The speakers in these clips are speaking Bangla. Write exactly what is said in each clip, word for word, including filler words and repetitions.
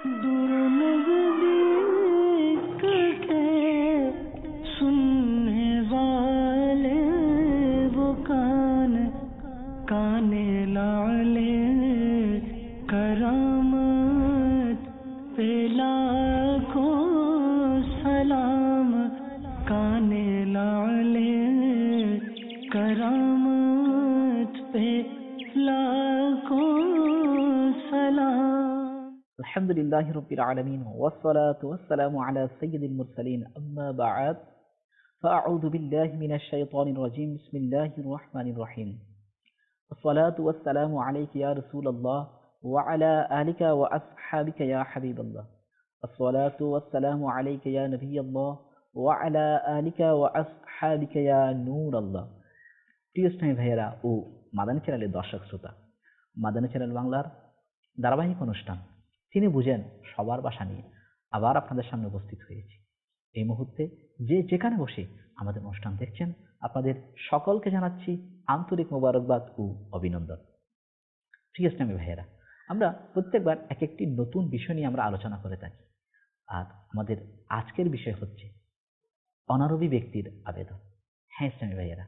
दूर नजदीक के सुनने वाले वो कान काने लाले करामत पे लाखों सलाम काने लाले करामत पे लाखों सलाम। अल्हम्दुलिल्लाहि रब्बिल आलमीन वस्सलातु वस्सलामु अला सय्यिदिल मुरसलीन अम्मा बअद फ़अऊज़ु बिल्लाहि मिनश शैतानिर रजीम बिस्मिल्लाहिर रहमानिर रहीम वस्सलातु वस्सलामु अलैका या रसूलल्लाह व अला आलिका व असहाबिका या हबीबल्लाह वस्सलातु वस्सलामु अलैका या नबियल्लाह व अला आलिका व असहाबिका या नूरल्लाह। প্রিয় স্নেহী ভাইয়েরা ও মাদানী চ্যানেলের দর্শক শ্রোতা, মাদানী চ্যানেল বাংলার ধারাবাহিক অনুষ্ঠান তিনি বুঝেন সবার বাসা নিয়ে আবার আপনাদের সামনে উপস্থিত হয়েছি। এই মুহূর্তে যে যেখানে বসে আমাদের অনুষ্ঠান দেখছেন আপনাদের সকলকে জানাচ্ছি আন্তরিক মোবারকবাদ ও অভিনন্দন। প্রিয় ইসলামী ভাইয়েরা, আমরা প্রত্যেকবার এক একটি নতুন বিষয় নিয়ে আমরা আলোচনা করে থাকি। আর আমাদের আজকের বিষয় হচ্ছে অনারবি ব্যক্তির আবেদন। হ্যাঁ ইসলামী ভাইয়েরা,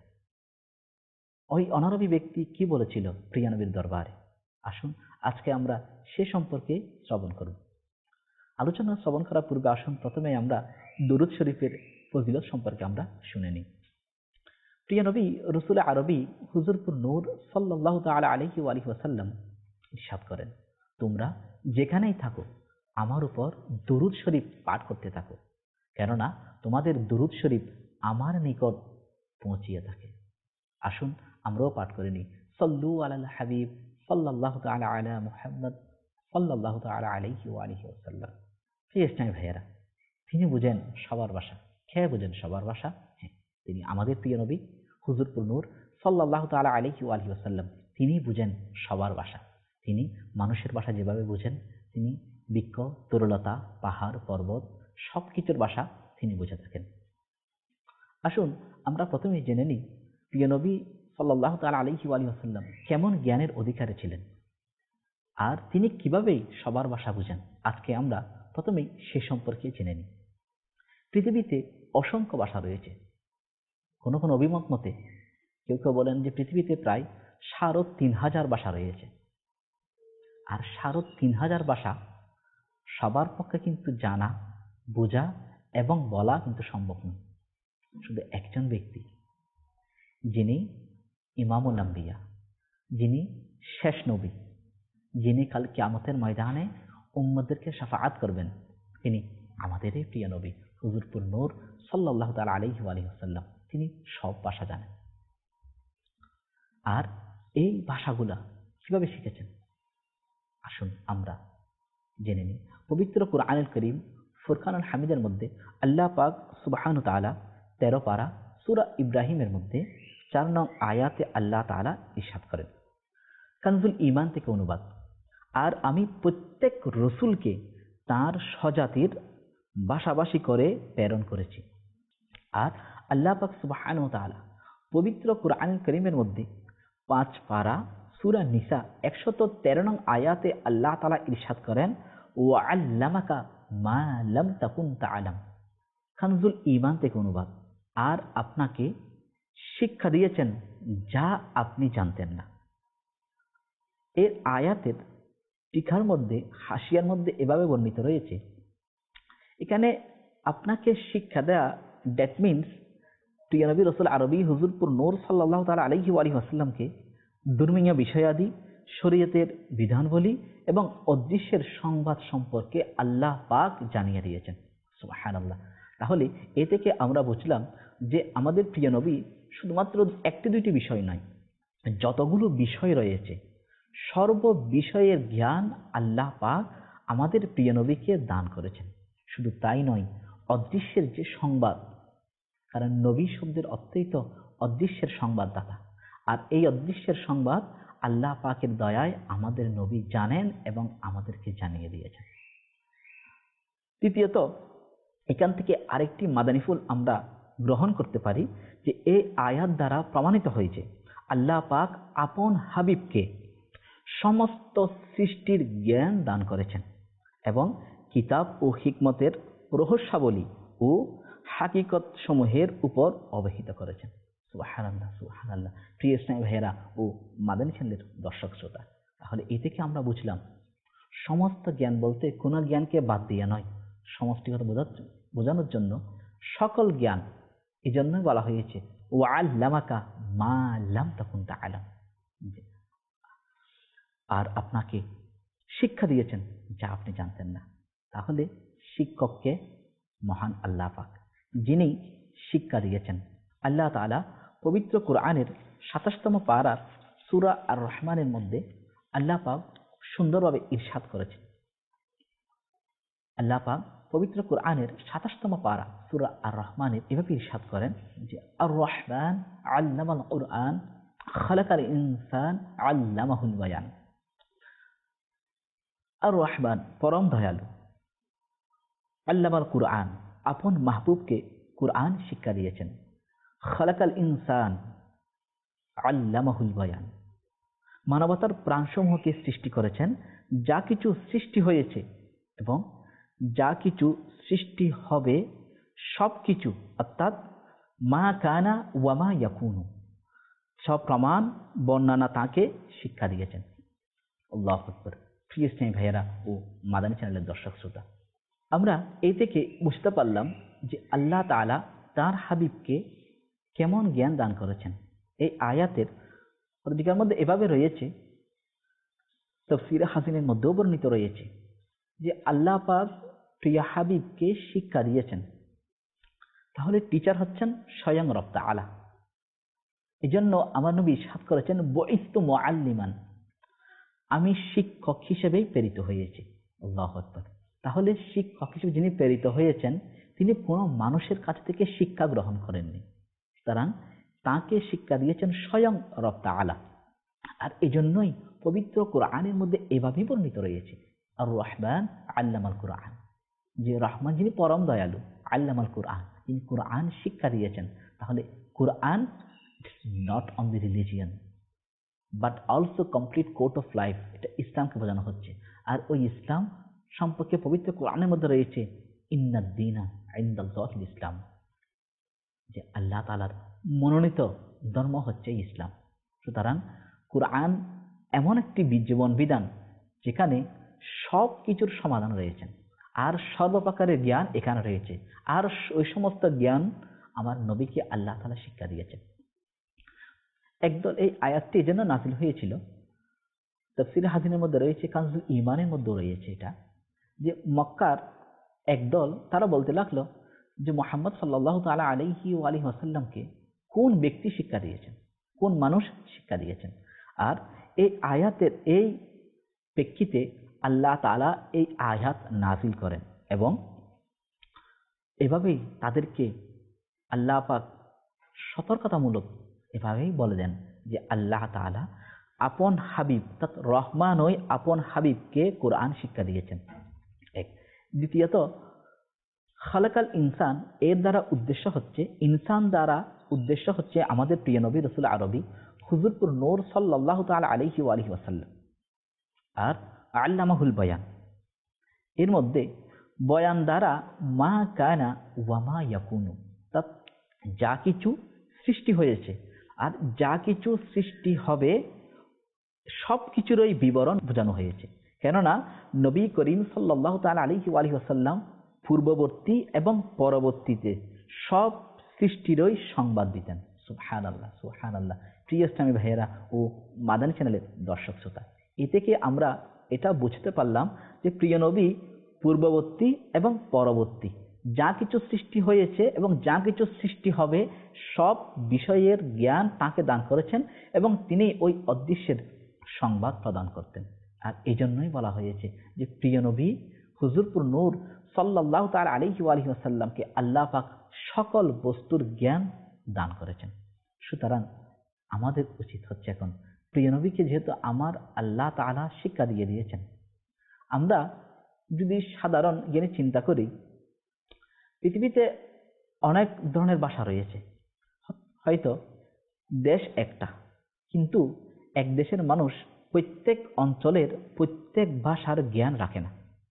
ওই অনারবি ব্যক্তি কি বলেছিল প্রিয় নবীর দরবারে? আসুন আজকে আমরা সে সম্পর্কে শ্রবণ করব। আলোচনা শ্রবণ করার পূর্বে আসুন প্রথমে আমরা দুরূদ শরীফের ফজিলত সম্পর্কে আমরা শুনে নিই। প্রিয় নবী রসুল আরবি হুজুরপুর নূর সাল্লাল্লাহু তাআলা আলাইহি ওয়া আলিহি ওয়াসাল্লাম ইরশাদ করেন, তোমরা যেখানেই থাকো আমার উপর দুরূদ শরীফ পাঠ করতে থাকো, কেননা তোমাদের দুরূদ শরীফ আমার নিকট পৌঁছিয়ে থাকে। আসুন আমরাও পাঠ করে নিই, সাল্লু আলাল হাবিব সাল্লাল্লাহু তাআলা আলা মুহাম্মদ সাল্লাল্লাহু তাআলা আলাইহি ওয়া আলিহি ওয়াসাল্লাম। প্রিয় ইসলামী ভাইয়েরা, তিনি বুঝেন সবার ভাষা। খেয়ে বুঝেন সবার ভাষা? হ্যাঁ, তিনি আমাদের প্রিয় নবী হুজুরপুর নূর সাল্লাল্লাহু তাআলা আলাইহি ওয়া আলিহি ওয়াসাল্লাম, তিনি বুঝেন সবার ভাষা। তিনি মানুষের ভাষা যেভাবে বুঝেন, তিনি বৃক্ষ, তরুলতা, পাহাড়, পর্বত সব কিছুর ভাষা তিনি বুঝে থাকেন। আসুন আমরা প্রথমে জেনে নিই প্রিয় নবী সাল্লাল্লাহু তাআলা আলাইহি ওয়া আলিহি ওয়াসাল্লাম কেমন জ্ঞানের অধিকারী ছিলেন আর তিনি কিভাবে সবার ভাষা বুঝেন। আজকে আমরা প্রথমেই সে সম্পর্কে জেনে নিই। পৃথিবীতে অসংখ্য ভাষা রয়েছে। কোনো কোনো অভিমত মতে কেউ কেউ বলেন যে পৃথিবীতে প্রায় সাড়ে তিন হাজার ভাষা রয়েছে। আর সাড়ে তিন হাজার ভাষা সবার পক্ষে কিন্তু জানা, বোঝা এবং বলা কিন্তু সম্ভব নয়। শুধু একজন ব্যক্তি, যিনি ইমামুল আম্বিয়া, যিনি শেষ নবী, যিনি কাল কিয়ামতের ময়দানে উম্মতদেরকে শাফাআত করবেন, তিনি আমাদের এই প্রিয় নবী হুজুরপুর নূর সাল্লাল্লাহু তাআলা আলাইহি ওয়া আলিহি ওয়াসাল্লাম। তিনি সব ভাষা জানেন। আর এই ভাষাগুলা কিভাবে শিখেছেন আসুন আমরা জেনে নিই। পবিত্র কুরআনুল কারীম ফুরকানুল হামিদের মধ্যে আল্লাহ পাক সুবহানাহু ওয়া তাআলা তেরো পারা সূরা ইব্রাহিমের মধ্যে চার নং আয়াতে আল্লাহ তাআলা ইরশাদ করেন, কানজুল ঈমান থেকে অনুবাদ, আর আমি প্রত্যেক রসুলকে তার স্বজাতির ভাষাভাষী করে প্রেরণ করেছি। আর আল্লাহ পাক সুবহানাহু ওয়া তাআলা পবিত্র কুরআনুল কারীমের মধ্যে পাঁচ পারা সূরা নিসা একশত তেরো নং আয়াতে আল্লাহ তাআলা ইরশাদ করেন, ওয়া আল্লামাকা মা লাম তাকুন তা'লাম, কানজুল ঈমান থেকে অনুবাদ, আর আপনাকে শিক্ষা দিয়েছেন যা আপনি জানতেন না। এর আয়াতের টিকার মধ্যে হাসিয়ার মধ্যে এভাবে বর্ণিত রয়েছে, এখানে আপনাকে শিক্ষা দেয়া, দ্যাট মিনস প্রিয় নবী রসুল আরবি হুজুরপুর নূর সাল্লাল্লাহু তাআলা আলাইহি ওয়া আলিহি ওয়াসাল্লামকে ধর্মীয় বিষয়াদি, শরীয়তের বিধানবলী এবং অদৃশ্যের সংবাদ সম্পর্কে আল্লাহ পাক জানিয়ে দিয়েছেন। সুবহানাল্লাহ। তাহলে এ থেকে আমরা বুঝলাম যে আমাদের প্রিয় নবী শুধুমাত্র একটি দুইটি বিষয় নয়, যতগুলো বিষয় রয়েছে সর্ব বিষয়ের জ্ঞান আল্লাহ পাক আমাদের প্রিয় নবীকে দান করেছেন। শুধু তাই নয়, অদৃশ্যের যে সংবাদ, কারণ নবী শব্দের অর্থই তো অদৃশ্যের সংবাদদাতা, আর এই অদৃশ্যের সংবাদ আল্লাহ পাকের দয়ায় আমাদের নবী জানেন এবং আমাদেরকে জানিয়ে দিয়েছেন। তৃতীয়ত, এখান থেকে আরেকটি মাদানিফুল আমরা গ্রহণ করতে পারি যে এই আয়াত দ্বারা প্রমাণিত হয়েছে আল্লাহ পাক আপন হাবিবকে সমস্ত সৃষ্টির জ্ঞান দান করেছেন। এবং কিতাব ও হিকমতের রহস্যাবলী ও হাকিকত সমূহের উপর অবহিত করেছেন। সুবহানাল্লাহ, সুবহানাল্লাহ। প্রিয় ইসলামী ভাইয়েরা ও মাদানী চ্যানেলের দর্শক শ্রোতা, তাহলে এ থেকে আমরা বুঝলাম সমস্ত জ্ঞান বলতে কোনো জ্ঞানকে বাদ দিয়ে নয়, সমষ্টিগত বোঝানোর জন্য সকল জ্ঞান। এই জন্যই বলা হয়েছে ওয়া আল্লামাকা মা লাম তাকুন তা'লাম, আর আপনাকে শিক্ষা দিয়েছেন যা আপনি জানতেন না। তাহলে শিক্ষককে মহান আল্লাহ পাক, যিনি শিক্ষা দিয়েছেন। আল্লাহ তাআলা পবিত্র কোরআনের সাতাশতম পারার সূরা আর রহমানের মধ্যে আল্লাহ পাক সুন্দরভাবে ইরশাদ করেছেন। আল্লাহ পাক পবিত্র কোরআনের সাতাশতম পারা সূরা আর রহমানের এভাবে ইরশাদ করেন যে আর রহমান আল্লামাল কুরআন খালাকাল ইনসান আল্লামাহুল বায়ান। আর রহমান পরম দয়ালু, আল্লামাল কুরআন আপন মাহবুবকে কুরআন শিক্ষা দিয়েছেন, খালাকাল ইনসান আল্লামাহুল বায়ান মানবতার প্রাণসমূহকে সৃষ্টি করেছেন। যা কিছু সৃষ্টি হয়েছে এবং যা কিছু সৃষ্টি হবে সব কিছু, অর্থাৎ মা কানা ওয়া মা ইয়াকুনু, সব প্রমাণ বর্ণনা তাকে শিক্ষা দিয়েছেন। আল্লাহু আকবার। প্রিয় ইসলামী ভাইয়েরা ও মাদানী চ্যানেলের দর্শক শ্রোতা, আমরা এই থেকে বুঝতে পারলাম যে আল্লাহ তাআলা তার হাবিবকে কেমন জ্ঞান দান করেছেন। এই আয়াতের অধিকার মধ্যে এভাবে রয়েছে, তাফসীরে হাসিনের মধ্যেও বর্ণিত রয়েছে যে আল্লাহ পাক প্রিয় হাবিবকে শিক্ষা দিয়েছেন। তাহলে টিচার হচ্ছেন স্বয়ং রব তাআলা। এজন্য আমার নবী ইরশাদ করেছেন বুইসতু মুআল্লিমান, আমি শিক্ষক হিসেবেই প্রেরিত হয়েছি। আল্লাহু আকবার। তাহলে শিক্ষক হিসেবে যিনি প্রেরিত হয়েছেন তিনি কোনো মানুষের কাছ থেকে শিক্ষা গ্রহণ করেননি, সুতরাং তাকে শিক্ষা দিয়েছেন স্বয়ং রব তাআলা। আর এজন্যই পবিত্র কোরআনের মধ্যে এভাবেই বর্ণিত রয়েছে আর রহমান আল্লামাল কুরআন, যে রহমান যিনি পরম দয়ালু, আল্লামাল কুরআন তিনি কুরআন শিক্ষা দিয়েছেন। তাহলে কুরআন not only religion but also complete code of life, এটা ইসলামকে বোঝানো হচ্ছে। আর ওই ইসলাম সম্পর্কে পবিত্র কোরআনের মধ্যে রয়েছে ইন্নাদ দীনা ইনদাল্লাহিল ইসলাম, যে আল্লাহ তাআলার মনোনীত ধর্ম হচ্ছে ইসলাম। সুতরাং কুরআন এমন একটি জীবন বিধান যেখানে সব কিছুর সমাধান রয়েছেন, আর সর্বপ্রকারের জ্ঞান এখানে রয়েছে। আর ওই সমস্ত জ্ঞান আমার নবীকে আল্লাহ তাআলা শিক্ষা দিয়েছেন। একদল এই আয়াতটি এজন্য নাযিল হয়েছিল, তাফসীরে হাসিনের মধ্যে রয়েছে, কানজুল ঈমানের মধ্যে রয়েছে এটা, যে মক্কার একদল তারা বলতে লাগলো যে মুহাম্মদ সাল্লাল্লাহু তাআলা আলাইহি ওয়া আলিহি ওয়াসাল্লামকে কোন ব্যক্তি শিক্ষা দিয়েছেন, কোন মানুষ শিক্ষা দিয়েছেন। আর এই আয়াতের এই প্রেক্ষিতে আল্লাহ তাআলা এই আয়াত নাযিল করেন এবং এভাবেই তাদেরকে আল্লাহ পাক সতর্কতামূলক এভাবেই বলে দেন যে আল্লাহ তাআলা আপন হাবিব অর্থাৎ রহমানই আপন হাবিবকে কোরআন শিক্ষা দিয়েছেন। এক দ্বিতীয়ত খালাকাল ইনসান, এর দ্বারা উদ্দেশ্য হচ্ছে ইনসান দ্বারা উদ্দেশ্য হচ্ছে আমাদের প্রিয় নবী রাসূল আরবী হুজুরপুর নূর সাল্লাল্লাহু তাআলা আলাইহি ওয়া আলিহি ওয়াসাল্লাম। আর আল্লামাহুল বয়ান, এর মধ্যে বয়ান দ্বারা মা কানা ওয়া মা ইয়াকুনু, অর্থাৎ যা কিছু সৃষ্টি হয়েছে আর যা কিছু সৃষ্টি হবে সব কিছুরই বিবরণ বোঝানো হয়েছে। কেননা নবী করিম সাল্লাল্লাহু তাআলা আলাইহি ওয়া আলিহি ওয়াসাল্লাম পূর্ববর্তী এবং পরবর্তীতে সব সৃষ্টিরই সংবাদ দিতেন। সুবহানাল্লাহ, সুবহানাল্লাহ। প্রিয় ইসলামী ভাইয়েরা ও মাদানী চ্যানেলের দর্শক শ্রোতা, এ থেকে আমরা এটা বুঝতে পারলাম যে প্রিয় নবী পূর্ববর্তী এবং পরবর্তী যা কিছু সৃষ্টি হয়েছে এবং যা কিছু সৃষ্টি হবে সব বিষয়ের জ্ঞান তাকে দান করেছেন এবং তিনি ওই অদৃশ্যের সংবাদ প্রদান করতেন। আর এই জন্যই বলা হয়েছে যে প্রিয় নবী হুজুরপুর নূর সাল্লাল্লাহু তাআলা আলাইহি ওয়া আলিহি ওয়াসাল্লামকে আল্লাহ পাক সকল বস্তুর জ্ঞান দান করেছেন। সুতরাং আমাদের উচিত হচ্ছে এখন প্রিয় নবীকে যেহেতু আমার আল্লাহ তাআলা শিক্ষা দিয়ে দিয়েছেন, আমরা যদি সাধারণ জ্ঞানে চিন্তা করি, পৃথিবীতে অনেক ধরনের ভাষা রয়েছে, হয়তো দেশ একটা, কিন্তু এক দেশের মানুষ প্রত্যেক অঞ্চলের প্রত্যেক ভাষার জ্ঞান রাখে না।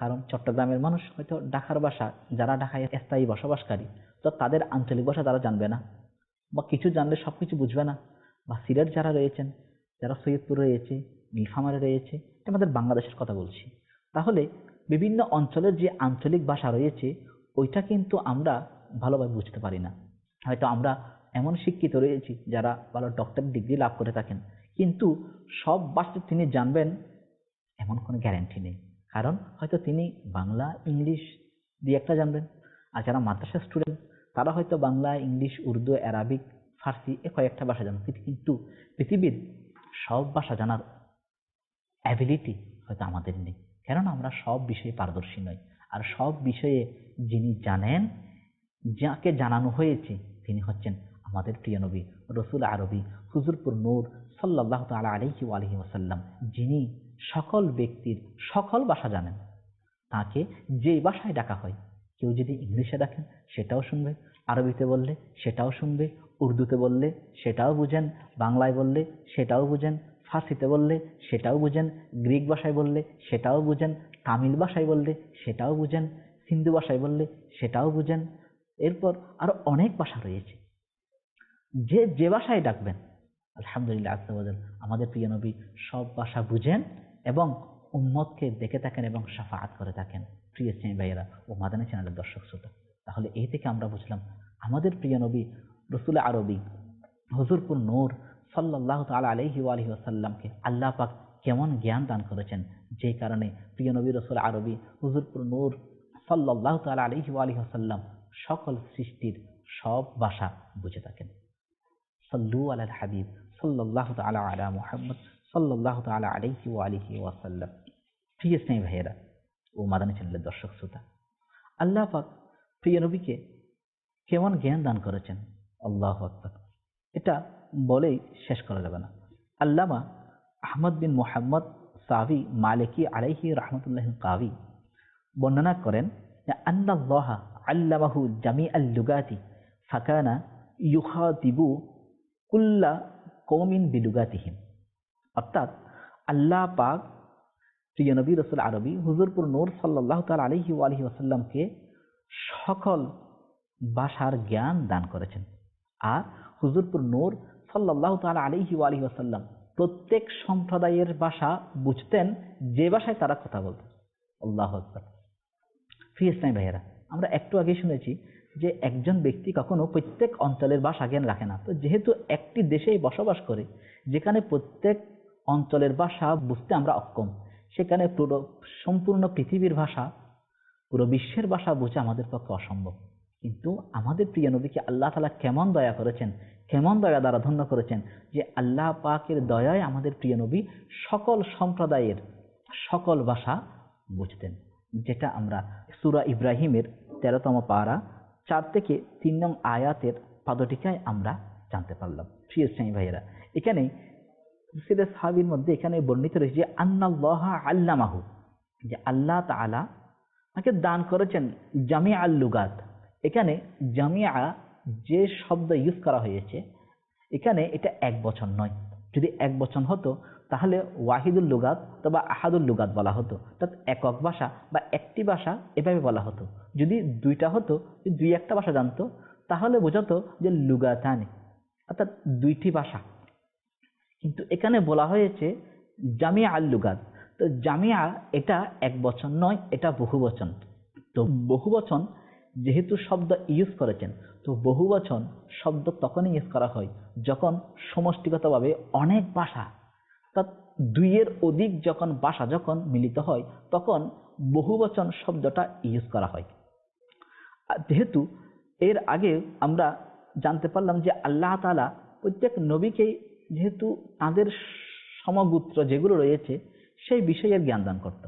কারণ চট্টগ্রামের মানুষ হয়তো ঢাকার ভাষা, যারা ঢাকায় স্থায়ী বসবাসকারী, তো তাদের আঞ্চলিক ভাষা তারা জানবে না, বা কিছু জানলে সবকিছু বুঝবে না। বা সিলেট যারা রয়েছেন, যারা সৈয়দপুর রয়েছে, নীলফামারী রয়েছে, এটা আমাদের বাংলাদেশের কথা বলছি। তাহলে বিভিন্ন অঞ্চলের যে আঞ্চলিক ভাষা রয়েছে ওইটা কিন্তু আমরা ভালোভাবে বুঝতে পারি না। হয়তো আমরা এমন শিক্ষিত রয়েছি যারা ভালো ডক্টর ডিগ্রি লাভ করে থাকেন, কিন্তু সব ভাষা তিনি জানবেন এমন কোনো গ্যারান্টি নেই। কারণ হয়তো তিনি বাংলা ইংলিশ দিয়ে একটা জানবেন, আর যারা মাদ্রাসা স্টুডেন্ট তারা হয়তো বাংলা ইংলিশ উর্দু আরবিক ফার্সি এ কয়েকটা ভাষা জানেন, কিন্তু পৃথিবীর সব ভাষা জানার অ্যাবিলিটি হয়তো আমাদের নেই, কেননা আমরা সব বিষয়ে পারদর্শী নই। আর সব বিষয়ে যিনি জানেন, যাকে জানানো হয়েছে, তিনি হচ্ছেন আমাদের প্রিয় নবী রসুল আরবি হুজুরপুর নূর সাল্লাল্লাহু তাআলা আলাইহি ওয়া আলিহি ওয়াসাল্লাম, যিনি সকল ব্যক্তির সকল ভাষা জানেন। তাকে যেই ভাষায় ডাকা হয়, কেউ যদি ইংলিশে ডাকেন সেটাও শুনবে, আরবিতে বললে সেটাও শুনবে, উর্দুতে বললে সেটাও বুঝেন, বাংলায় বললে সেটাও বুঝেন, ফার্সিতে বললে সেটাও বুঝেন, গ্রিক ভাষায় বললে সেটাও বুঝেন, তামিল ভাষায় বললে সেটাও বুঝেন, সিন্ধু ভাষায় বললে সেটাও বুঝেন। এরপর আরো অনেক ভাষা রয়েছে, যে যে ভাষায় ডাকবেন আলহামদুলিল্লাহ আজ্জা ওয়া জাল আমাদের প্রিয় নবী সব ভাষা বুঝেন এবং উম্মতকে দেখে থাকেন এবং শাফাআত করে থাকেন। প্রিয় ইসলামী ভাইয়েরা ও মাদানী চ্যানেলের দর্শক শ্রোতা, তাহলে এই থেকে আমরা বুঝলাম আমাদের প্রিয় নবী রসুল আরবি হুজুরপুর নূর সাল্লাল্লাহু তাআলা আলাইহি ওয়া আলিহি ওয়াসাল্লামকে আল্লাহ পাক কেমন জ্ঞান দান করেছেন, যে কারণে প্রিয় নবী রসুল আরবি হুজুরপুর নূর সাল্লাল্লাহু তাআলা আলাইহি ওয়া আলিহি ওয়াসাল্লাম সকল সৃষ্টির সব ভাষা বুঝে থাকেন। সাল্লু আলাল হাবিব সাল্লাল্লাহু তাআলা আলা মুহাম্মদ সাল্লাল্লাহু তাআলা আলাইহি ওয়া আলিহি ওয়াসাল্লাম। প্রিয় ইসলামী ভাইয়েরা ও মাদানী চ্যানেলের দর্শক শ্রোতা, আল্লাহ পাক প্রিয় নবীকে কেমন জ্ঞান দান করেছেন, আল্লাহু আকবার, এটা বলেই শেষ করা যাবে না। আল্লামা আহমদ বিন মুহাম্মদ সাবি মালিকি আলাইহি রাহমাতুল্লাহ কাবি বর্ণনা করেন যে আন্নাল্লাহ আল্লামাহু জামিআল লুগাতি ফাকানা ইউখাতিবু কুল্লা কওমিন বিলুগাতিহিম। অর্থাৎ আল্লাহ পাক প্রিয় নবী রসুল আরবি হুজুরপুর নূর সাল্লাল্লাহু তাআলা আলাইহি ওয়া আলিহি ওয়াসাল্লামকে সকল ভাষার জ্ঞান দান করেছেন। আর হুজুরপুর নূর সাল্লাল্লাহু তাআলা আলাইহি ওয়া আলিহি ওয়াসাল্লাম প্রত্যেক সম্প্রদায়ের ভাষা বুঝতেন, যে ভাষায় তারা কথা বলতেন। আল্লাহু আকবার। প্রিয় ইসলামী ভাইয়েরা, আমরা একটু আগে শুনেছি যে একজন ব্যক্তি কখনো প্রত্যেক অঞ্চলের ভাষা জ্ঞান রাখে না। তো যেহেতু একটি দেশেই বসবাস করে যেখানে প্রত্যেক অঞ্চলের ভাষা বুঝতে আমরা অক্ষম, সেখানে পুরো সম্পূর্ণ পৃথিবীর ভাষা, পুরো বিশ্বের ভাষা বোঝা আমাদের পক্ষে অসম্ভব। কিন্তু আমাদের প্রিয় নবীকে আল্লাহ তাআলা কেমন দয়া করেছেন, কেমন দয়া দ্বারা ধন্য করেছেন যে আল্লাহ পাকের দয়ায় আমাদের প্রিয় নবী সকল সম্প্রদায়ের সকল ভাষা বুঝতেন, যেটা আমরা সূরা ইব্রাহিমের তেরোতম পারা চার থেকে তিন নং আয়াতের পাদটিকায় আমরা জানতে পারলাম। প্রিয় ইসলামী ভাইয়েরা, এখানে সিরাজ সাহাবীর মধ্যে এখানে বর্ণিত রয়েছে যে আন্নাল্লাহ আল্লামাহু, যে আল্লাহ তাআলা তাকে দান করেছেন জামিআল লুগাত। এখানে জামিআ যে শব্দ ইউজ করা হয়েছে এখানে এটা এক বচন নয়। যদি এক বচন হতো তাহলে ওয়াহিদুল লুগাত অথবা আহাদুল লুগাত বলা হতো, অর্থাৎ একক ভাষা বা একটি ভাষা এভাবে বলা হতো। যদি দুইটা হতো, দুই একটা ভাষা জানতো, তাহলে বোঝাতো যে লুগাতানি, অর্থাৎ দুইটি ভাষা। কিন্তু এখানে বলা হয়েছে জামিআ আল লুগাত। তো জামিআ এটা এক বচন নয়, এটা বহু বচন। তো বহু বচন যেহেতু শব্দ ইউজ করেছেন, তো বহু বচন শব্দ তখনই ইউজ করা হয় যখন সমষ্টিগতভাবে অনেক ভাষা, অর্থাৎ দুইয়ের অধিক যখন ভাষা যখন মিলিত হয় তখন বহু বচন শব্দটা ইউজ করা হয়। যেহেতু এর আগে আমরা জানতে পারলাম যে আল্লাহ তাআলা প্রত্যেক নবীকেই যেহেতু তাদের সমগোত্র যেগুলো রয়েছে সেই বিষয়ের জ্ঞান দান করত।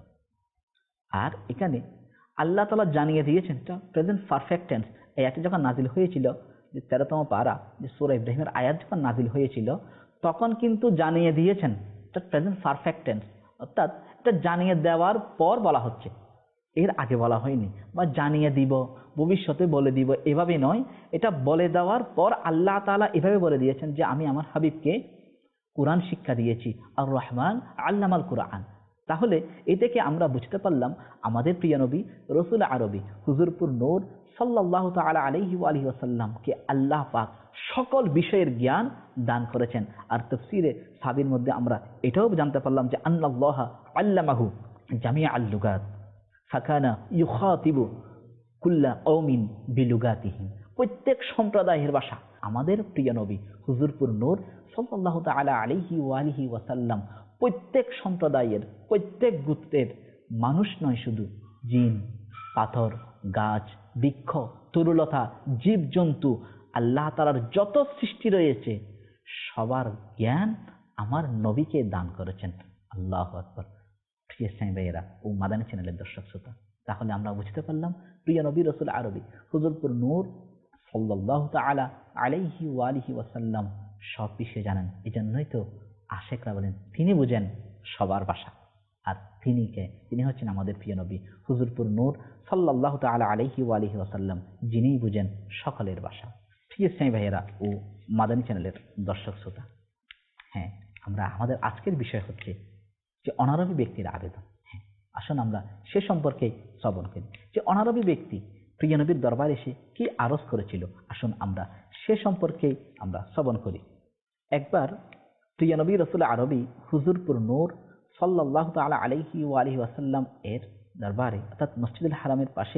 আর এখানে আল্লাহ তাআলা জানিয়ে দিয়েছেন প্রেজেন্ট পারফেক্ট টেন্স। এই আয়াতটি যখন নাজিল হয়েছিল, যে তেরোতম পারা যে সূরা ইব্রাহিমের আয়াত যখন নাজিল হয়েছিল তখন কিন্তু জানিয়ে দিয়েছেন এটা প্রেজেন্ট পারফেক্ট টেন্স, অর্থাৎ এটা জানিয়ে দেওয়ার পর বলা হচ্ছে, এর আগে বলা হয়নি। বা জানিয়ে দিব, ভবিষ্যতে বলে দিব, এভাবে নয়, এটা বলে দেওয়ার পর আল্লাহ তাআলা এভাবে বলে দিয়েছেন যে আমি আমার হাবিবকে কোরআন শিক্ষা দিয়েছি, আর রহমান আল্লামাল কোরআন, তাহলে এই থেকে আমরা বুঝতে পারলাম আমাদের প্রিয় নবী রসুল আরবি হুজুরপুর নূর সাল্লাল্লাহু তাআলা আলাইহি ওয়া আলিহি ওয়াসাল্লামকে আল্লাহ পাক সকল বিষয়ের জ্ঞান দান করেছেন। আর তাফসীরে সাবির মধ্যে আমরা এটাও জানতে পারলাম যে আল্লাহ আল্লামাহু জামিআ আল লুগাত ফাকানা ইউখাতিবু কুল্লা কওমিন বিলুগাতিহিম। প্রত্যেক সম্প্রদায়ের ভাষা আমাদের প্রিয় নবী হুজুরপুর নূর সাল্লাল্লাহু তাআলা আলাইহি ওয়া আলিহি ওয়াসাল্লাম প্রত্যেক সম্প্রদায়ের প্রত্যেক গোত্রের মানুষ নয়, শুধু জিন, পাথর, গাছ, বৃক্ষ, তরুলতা, জীবজন্তু, আল্লাহ তাআলার যত সৃষ্টি রয়েছে সবার জ্ঞান আমার নবীকে দান করেছেন। আল্লাহু আকবার। প্রিয় ইসলামী ভাইয়েরা ও মাদানী চ্যানেলের দর্শক শ্রোতা, তাহলে আমরা বুঝতে পারলাম প্রিয় নবী রসুল আরবি হুজুরপুর নূর সাল্লাল্লাহু তাআলা আলাইহি ওয়া আলিহি ওয়াসাল্লাম সব বিষয়ে জানেন। এই জন্যই তো আশেকরা বলেন তিনি বুঝেন সবার ভাষা। আর তিনি কে? তিনি হচ্ছেন আমাদের প্রিয় নবী হুজুরপুর নূর সাল্লাল্লাহু তাআলা আলাইহি ওয়া আলিহি ওয়াসাল্লাম, যিনিই বুঝেন সকলের ভাষা। ঠিক আছে ভাইয়েরা ও মাদানী চ্যানেলের দর্শক শ্রোতা, হ্যাঁ আমরা আমাদের আজকের বিষয় হচ্ছে যে অনারবি ব্যক্তির আবেদন। হ্যাঁ আসুন আমরা সে সম্পর্কে শ্রবণ করি যে অনারবি ব্যক্তি প্রিয় নবীর দরবারে এসে কি আরজ করেছিল। আসুন আমরা সে সম্পর্কে আমরা শ্রবণ করি। একবার প্রিয় নবী রসুল আরবি হুজুরপুর নূর সাল্লাল্লাহু তাআলা আলাইহি ওয়া আলিহি ওয়াসাল্লাম এর দরবারে অর্থাৎ মসজিদুল হারামের পাশে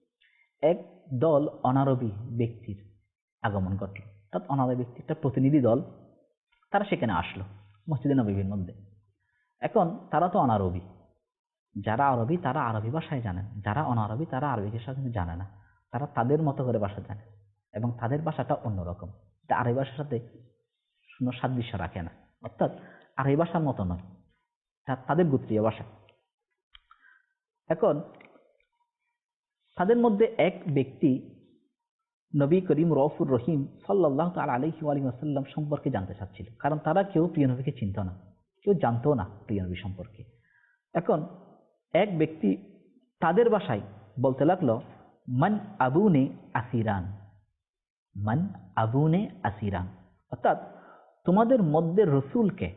এক দল অনারবি ব্যক্তির আগমন ঘটল। অর্থাৎ অনারবি ব্যক্তি একটা প্রতিনিধি দল, তারা সেখানে আসলো মসজিদে নববীর মধ্যে। এখন তারা তো অনারবি, যারা আরবি তারা আরবি ভাষায় জানেন, যারা অনারবি তারা আরবি ভাষা কিন্তু জানে না। তারা তাদের মতো করে ভাষা জানে এবং তাদের ভাষাটা অন্যরকম, এটা আরবি ভাষার সাথে কোনো সাদৃশ্য রাখে না, অর্থাৎ আরবি ভাষার মতো নয়, তাদের গোত্রীয় ভাষা। এখন তাদের মধ্যে এক ব্যক্তি নবী করিম রউফুর রহিম সাল্লাল্লাহু তাআলা আলাইহি ওয়া আলিহি ওয়াসাল্লাম সম্পর্কে জানতে চাচ্ছিল, কারণ তারা কেউ প্রিয় নবীকে চিনত না, কেউ জানতো না প্রিয় নবী সম্পর্কে। এখন এক ব্যক্তি তাদের ভাষায় বলতে লাগলো, মান আবুনে আসিরান, মান আবুনে আসিরান, অর্থাৎ তোমাদের মধ্যে রসুলকে।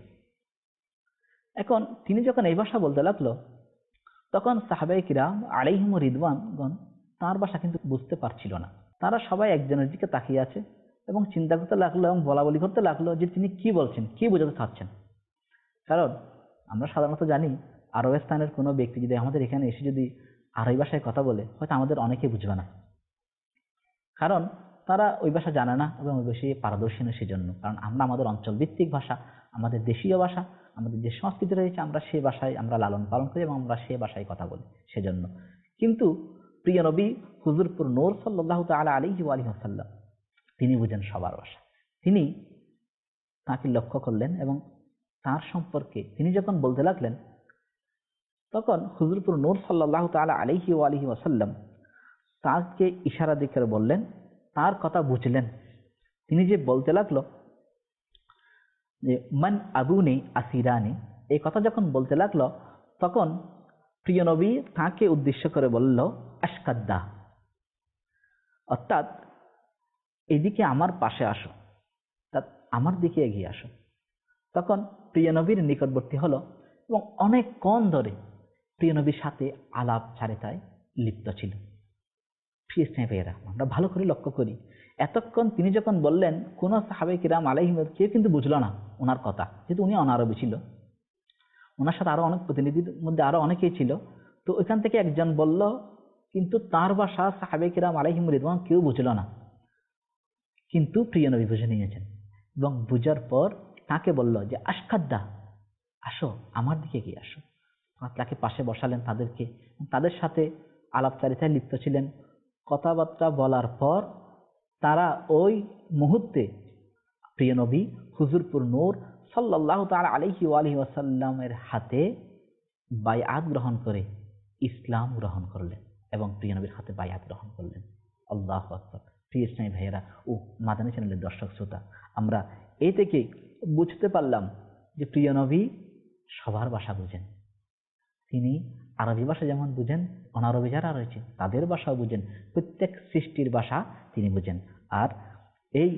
এখন তিনি যখন এই ভাষা বলতে লাগলো তখন সাহাবায়ে কিরাম আলাইহিম রিদওয়ানগণ তার ভাষা কিন্তু বুঝতে পারছিল না। তারা সবাই একজনের দিকে তাকিয়ে আছে এবং চিন্তা করতে লাগলো এবং বলা বলি করতে লাগলো যে তিনি কি বলছেন, কি বোঝাতে চাচ্ছেন। কারণ আমরা সাধারণত জানি আরবস্থানের কোনো ব্যক্তি যদি আমাদের এখানে এসে যদি আরবি ভাষায় কথা বলে হয়তো আমাদের অনেকে বুঝবে না, কারণ তারা ওই ভাষা জানে না এবং ওই ভাষায় পারদর্শী নয়। সেজন্য কারণ আমরা আমাদের অঞ্চল ভিত্তিক ভাষা, আমাদের দেশীয় ভাষা, আমাদের যে সংস্কৃতি রয়েছে আমরা সে ভাষায় আমরা লালন পালন করি এবং আমরা সে ভাষায় কথা বলি সেজন্য। কিন্তু প্রিয় নবী হুজুরপুর নূর সাল্লাল্লাহু তাআলা আলাইহি ওয়া আলিহি ওয়াসাল্লাম তিনি বুঝেন সবার ভাষা। তিনি তাকে লক্ষ্য করলেন এবং তার সম্পর্কে তিনি যখন বলতে লাগলেন তখন হুজুরপুর নূর সাল্লাল্লাহু তাআলা আলাইহি ওয়া আলিহি ওয়াসাল্লাম তাকে ইশারা দিয়ে বললেন, তার কথা বুঝলেন। তিনি যে বলতে লাগলো যে মান আবুনে আসিরানি, এই কথা যখন বলতে লাগলো তখন প্রিয় নবী তাকে উদ্দেশ্য করে বলল আশকাদ্দা, অর্থাৎ এদিকে আমার পাশে আসো, অর্থাৎ আমার দিকে এগিয়ে আসো। তখন প্রিয় নবীর নিকটবর্তী হলো এবং অনেকক্ষণ ধরে প্রিয় নবীর সাথে আলাপ চারিতায় লিপ্ত ছিল। প্রিয় ভাইয়েরা আমরা ভালো করে লক্ষ্য করি, এতক্ষণ তিনি যখন বললেন কোন সাহাবায়ে কিরাম আলাইহিম কেউ কিন্তু বুঝলো না ওনার কথা, যেহেতু উনি অনারবি ছিল। ওনার সাথে আরো অনেক প্রতিনিধির মধ্যে আরো অনেকেই ছিল, তো ওইখান থেকে একজন বলল, কিন্তু তার ভাষা সাহাবায়ে কিরাম আলাইহিম রিদওয়ান কেউ বুঝলো না, কিন্তু প্রিয় নবী বুঝে নিয়েছেন এবং বুঝার পর তাকে বলল যে আশকাদ্দা, আসো আমার দিকে গিয়ে আসো। তাকে পাশে বসালেন তাদেরকে, তাদের সাথে আলাপচারিতায় লিপ্ত ছিলেন। কথাবার্তা বলার পর তারা ওই মুহূর্তে প্রিয় নবী হুজুরপুর নূর সাল্লাল্লাহু তাআলা আলাইহি ওয়া আলিহি ওয়াসাল্লামের হাতে বায়আত গ্রহণ করে ইসলাম গ্রহণ করলেন এবং প্রিয় নবীর হাতে বায়আত গ্রহণ করলেন। আল্লাহু আকবার। প্রিয় ইসলামী ভাইয়েরা ও মাদানী চ্যানেলের দর্শক শ্রোতা, আমরা এই থেকে বুঝতে পারলাম যে প্রিয় নবী সবার ভাষা বুঝেন। তিনি আরবি ভাষা যেমন বুঝেন, অনারবি যারা রয়েছে তাদের ভাষাও বুঝেন, প্রত্যেক সৃষ্টির ভাষা তিনি বুঝেন। আর এই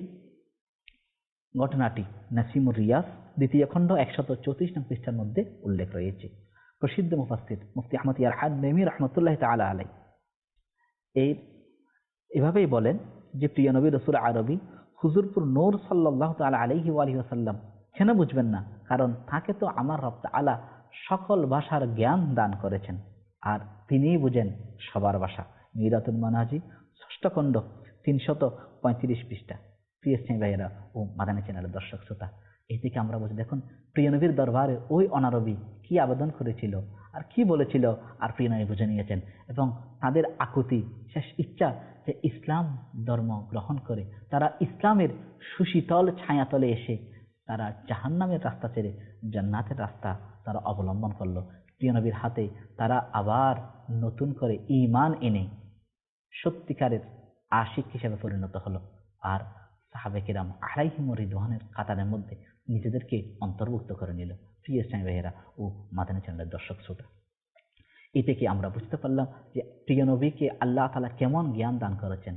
ঘটনাটি নাসিমুর রিয়াজ দ্বিতীয় খণ্ড একশত চৌত্রিশ নং পৃষ্ঠার মধ্যে উল্লেখ রয়েছে। প্রসিদ্ধ মুফাসসির মুফতি আহমদ ইয়ারহান নেমি রহমতুল্লাহ তাআলা আলাই এই এভাবেই বলেন যে প্রিয় নবী রাসূল আরবি হুজুরপুর নূর সাল্লাল্লাহু তাআলা আলাইহি ওয়া আলিহি ওয়াসাল্লাম কেন বুঝবেন না? কারণ তাকে তো আমার রব তাআলা সকল ভাষার জ্ঞান দান করেছেন, আর তিনিই বুঝেন সবার ভাষা। মিরাতুল মানাজি ষষ্ঠ খণ্ড তিনশত পঁয়ত্রিশ পৃষ্ঠা। প্রিয় স্নেহী ভাইয়েরা ও মাদানী চ্যানেলের দর্শক শ্রোতা, এই থেকে আমরা বুঝি দেখুন প্রিয় নবীর দরবারে ওই অনারবি কি আবেদন করেছিল আর কি বলেছিল, আর প্রিয় নবী বুঝে নিয়েছেন এবং তাদের আকুতি শেষ ইচ্ছা যে ইসলাম ধর্ম গ্রহণ করে তারা ইসলামের সুশীতল ছায়াতলে এসে তারা জাহান্নামের রাস্তা ছেড়ে জান্নাতের রাস্তা তারা অবলম্বন করলো। প্রিয় নবীর হাতে তারা আবার নতুন করে ঈমান এনে সত্যিকারের আশিক হিসেবে পরিণত হলো, আর সাহাবে কিরাম আলাইহিমুর রিদওয়ানের কাতারের মধ্যে নিজেদেরকে অন্তর্ভুক্ত করে নিল। প্রিয় ইসলামী ভাইয়েরা ও মাদানী চ্যানেলের দর্শক শ্রোতা, এই থেকে আমরা বুঝতে পারলাম যে প্রিয় নবীকে আল্লাহ তাআলা কেমন জ্ঞান দান করেছেন।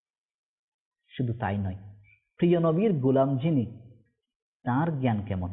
শুধু তাই নয়, প্রিয় নবীর গোলাম যিনি তার জ্ঞান কেমন।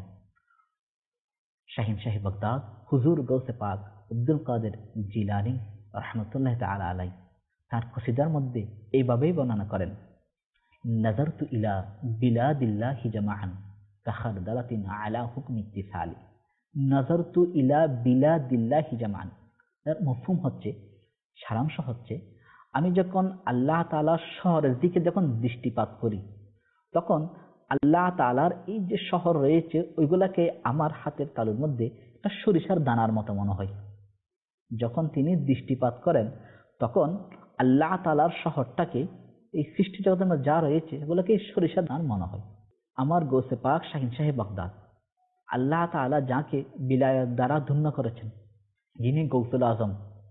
শাহিন শাহী বাগদাদ হুজুর গৌসে পাক আব্দুল কাদের জিলানী রাহমাতুল্লাহ তাআলা আলাই তার কসিদার মধ্যে এইভাবেই বর্ণনা করেন, নাযারতু ইলা বিলাদিল্লাহি জামাআন কাখারদালাতিন আলা হুকমি ইত্তিসালি। নাযারতু ইলা বিলাদিল্লাহি জামাআন, এর মফহুম হচ্ছে, সারাংশ হচ্ছে, আমি যখন আল্লাহ তাআলার শহরের দিকে যখন দৃষ্টিপাত করি তখন আল্লাহ তাআলার এই যে শহর রয়েছে ওইগুলাকে আমার হাতের তালুর মধ্যে একটা সরিষার দানার মতো মনে হয়। যখন তিনি দৃষ্টিপাত করেন তখন আল্লাহ তাআলার শহরটাকে এই সৃষ্টি জগতের মধ্যে যা রয়েছে এগুলোকে সরিষার দান মনে হয়। আমার গৌসে পাক শাহিন শাহী বাগদাদ আল্লাহ তাআলা যাকে বিলায়ত দ্বারা ধন্য করেছেন, যিনি গৌসুল আজম,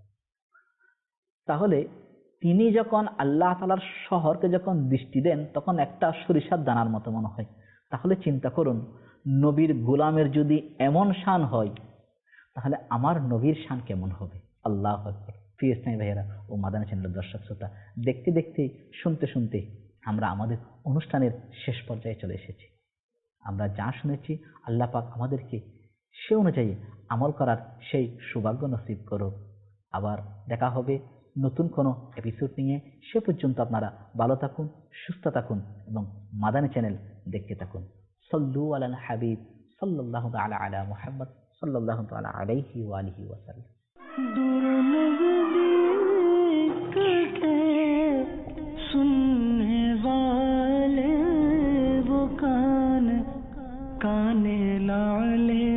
তাহলে তিনি যখন আল্লাহ তাআলার শহরকে যখন দৃষ্টি দেন তখন একটা সরিষার দানার মতো মনে হয়। তাহলে চিন্তা করুন, নবীর গোলামের যদি এমন শান হয় তাহলে আমার নবীর শান কেমন হবে। আল্লাহু আকবার। প্রিয় ইসলামী ভাইয়েরা ও মাদানী চ্যানেলের দর্শক শ্রোতা, দেখতে দেখতে শুনতে শুনতে আমরা আমাদের অনুষ্ঠানের শেষ পর্যায়ে চলে এসেছি। আমরা যা শুনেছি আল্লাহ পাক আমাদেরকে সে অনুযায়ী আমল করার সেই সৌভাগ্য নসিব করুক। আবার দেখা হবে নতুন কোনো এপিসোড নিয়ে। সে পর্যন্ত আপনারা ভালো থাকুন, সুস্থ থাকুন এবং মাদানী চ্যানেল দেখতে থাকুন। সাল্লু আলাল হাবিব সাল্লাল্লাহু তাআলা আলা মুহাম্মদ সাল্লাল্লাহু তাআলা আলাইহি ওয়া আলিহি ওয়াসাল্লাম। सुनने वाले वो कान काने लाले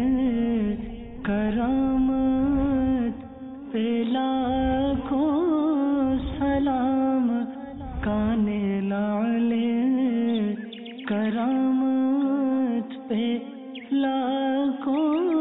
करामत पे लाखों सलाम, काने लाले करामत पे लाखों